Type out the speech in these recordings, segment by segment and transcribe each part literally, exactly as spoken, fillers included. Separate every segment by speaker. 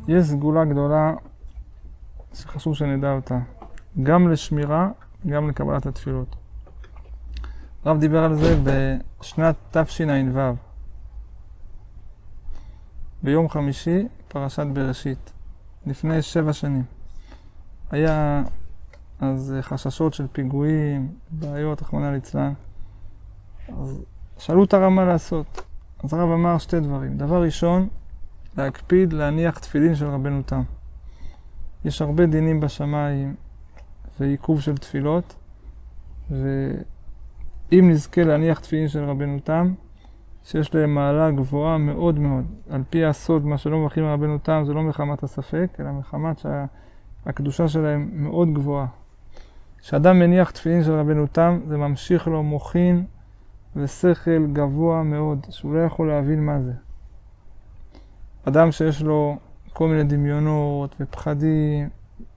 Speaker 1: יש סגולה גדולה שחשוב שנדע אותה, גם לשמירה, גם לקבלת התפילות. הרב דיבר על זה בשנת תשע"ו, ביום חמישי, פרשת בראשית, לפני שבע שנים. היה אז חששות של פיגועים, בעיות, רחמנא ליצלן. אז שאלו את הרב מה לעשות. אז הרב אמר שתי דברים. דבר ראשון, להקפיד להניח תפילין של רבנו תם. יש הרבה דינים בשמיים ועיכוב של תפילות, ואם נזכה להניח תפילין של רבנו תם, שיש להם מעלה גבוהה מאוד מאוד. על פי הסוד, מה שלא מברכים רבנו תם, זה לא מחמת הספק, אלא מחמת שהקדושה שלהם מאוד גבוהה. כשאדם מניח תפילין של רבנו תם, זה ממשיך לו מוחין ושכל גבוה מאוד, שהוא לא יכול להבין מה זה. אדם שיש לו כל מיני דמיונות ופחדים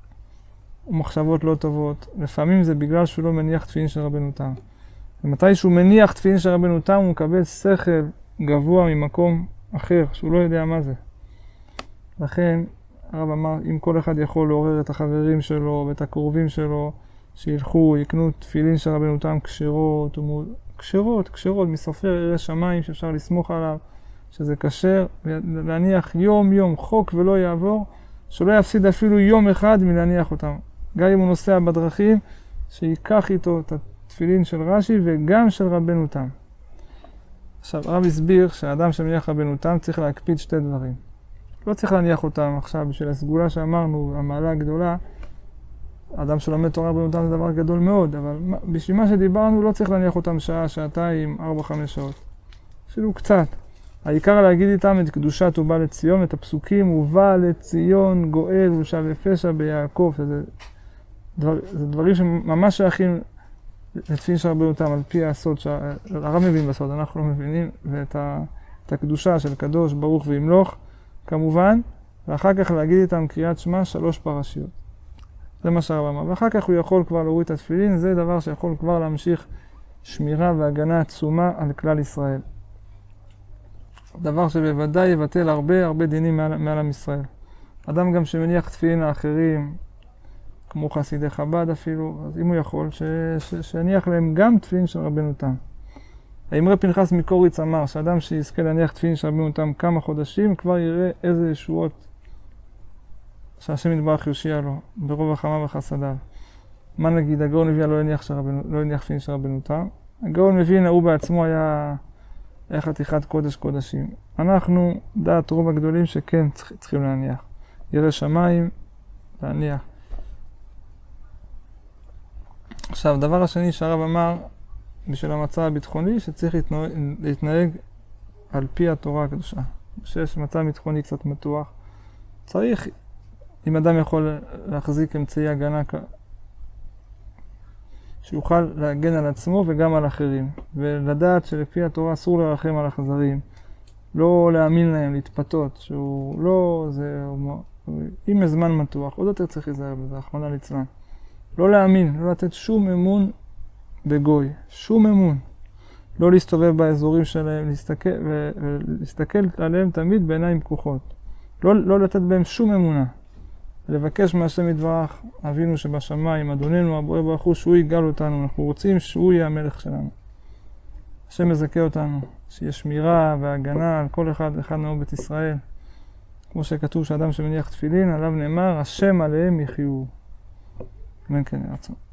Speaker 1: ומחשבות לא טובות, לפעמים זה בגלל שהוא לא מניח תפילין של רבנו תם. ומתי שהוא מניח תפילין של רבנו תם, הוא מקבל שכל גבוה ממקום אחר, שהוא לא יודע מה זה. לכן, הרב אמר, אם כל אחד יכול לעורר את החברים שלו ואת הקרובים שלו, שילכו, יקנו תפילין של רבנו תם כשרות, כשרות, כשרות, מסופר ירא שמיים שאפשר לסמוך עליו, שזה כשר, ולהניח יום יום חוק ולא יעבור, שלא יפסיד אפילו יום אחד מלהניח אותם. גם אם הוא נוסע בדרכים, שיקח איתו את התפילין של רש"י וגם של רבנו תם. עכשיו, הרב הסביר שהאדם שמניח רבנו תם צריך להקפיד שתי דברים. לא צריך להניח אותם עכשיו בשביל הסגולה שאמרנו, המעלה הגדולה. האדם שלומד תורה רבנו תם זה דבר גדול מאוד, אבל בשביל מה שדיברנו לא צריך להניח אותם שעה, שעתיים, ארבע, חמש שעות. אפילו קצת. העיקר להגיד איתם את קדושת ובא לציון, את הפסוקים, ובא לציון גואל ושב ופשע ביעקב. זה, דבר, זה דברים שממש שייכים לתפילין של רבנו תם, על פי הסוד שהרב מבין בסוד, אנחנו לא מבינים, ואת ה, את הקדושה של קדוש ברוך וימלוך, כמובן, ואחר כך להגיד איתם קריאת שמע שלוש פרשיות. זה מה שהרב אמר. ואחר כך הוא יכול כבר להוריד את התפילין, זה דבר שיכול כבר להמשיך שמירה והגנה עצומה על כלל ישראל. דבר שבוודאי יבטל הרבה הרבה דינים מעל, מעל עם ישראל. אדם גם שמניח תפילין האחרים, כמו חסידי חב"ד אפילו, אז אם הוא יכול, ש, ש, שיניח להם גם תפילין של רבנו תם. האמרי פנחס מקוריץ אמר שאדם שיזכה להניח תפילין של רבנו תם כמה חודשים, כבר יראה איזה ישועות שהשם יתברך יושיע לו, ברוב החמה וחסדיו. מה נגיד, הגאון מווילנה לא הניח לא הניח תפילין של רבנו תם. הגאון מווילנה הוא בעצמו היה, היה חתיכת קודש קודשים. אנחנו, דעת רוב הגדולים שכן צריכים, צריכים להניח. ירא שמיים, להניח. עכשיו, דבר השני שהרב אמר, בשביל המצב הביטחוני, שצריך להתנהג, להתנהג על פי התורה הקדושה. שיש מצב ביטחוני קצת מתוח. צריך, אם אדם יכול להחזיק אמצעי הגנה, שיוכל להגן על עצמו וגם על אחרים. ולדעת שלפי התורה אסור לרחם על החזרים. לא להאמין להם, להתפתות, שהוא לא, זה, אם הזמן מתוח, עוד יותר צריך להיזהר בזה, רחמנא ליצלן. לא להאמין, לא לתת שום אמון בגוי, שום אמון. לא להסתובב באזורים שלהם, להסתכל, ולהסתכל עליהם תמיד בעיניים פקוחות. לא, לא לתת בהם שום אמונה. לבקש מהשם יתברך, אבינו שבשמיים, אדוננו, הבורא ברוך הוא, שהוא יגאל אותנו. אנחנו רוצים שהוא יהיה המלך שלנו. השם מזכה אותנו, שיהיה שמירה והגנה על כל אחד ואחד נאור בית ישראל. כמו שכתוב שאדם שמניח תפילין, עליו נאמר, השם עליהם יחיו. אמן כן ירצו.